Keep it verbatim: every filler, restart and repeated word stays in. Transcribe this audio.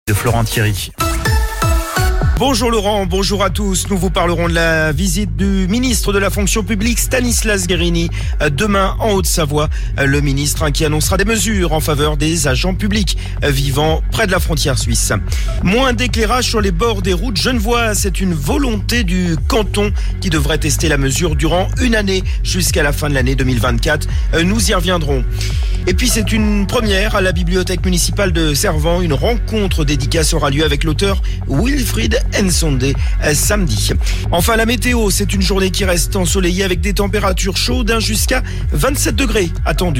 de Florent Thierry. Bonjour Laurent, bonjour à tous. Nous vous parlerons de la visite du ministre de la fonction publique Stanislas Guerini demain en Haute-Savoie. Le ministre qui annoncera des mesures en faveur des agents publics vivant près de la frontière suisse. Moins d'éclairage sur les bords des routes genevoises, c'est une volonté du canton qui devrait tester la mesure durant une année jusqu'à la fin de l'année deux mille vingt-quatre. Nous y reviendrons. Et puis c'est une première à la bibliothèque municipale de Servan. Une rencontre dédicace aura lieu avec l'auteur Wilfried Nsonde samedi. Enfin la météo, c'est une journée qui reste ensoleillée avec des températures chaudes jusqu'à vingt-sept degrés attendus.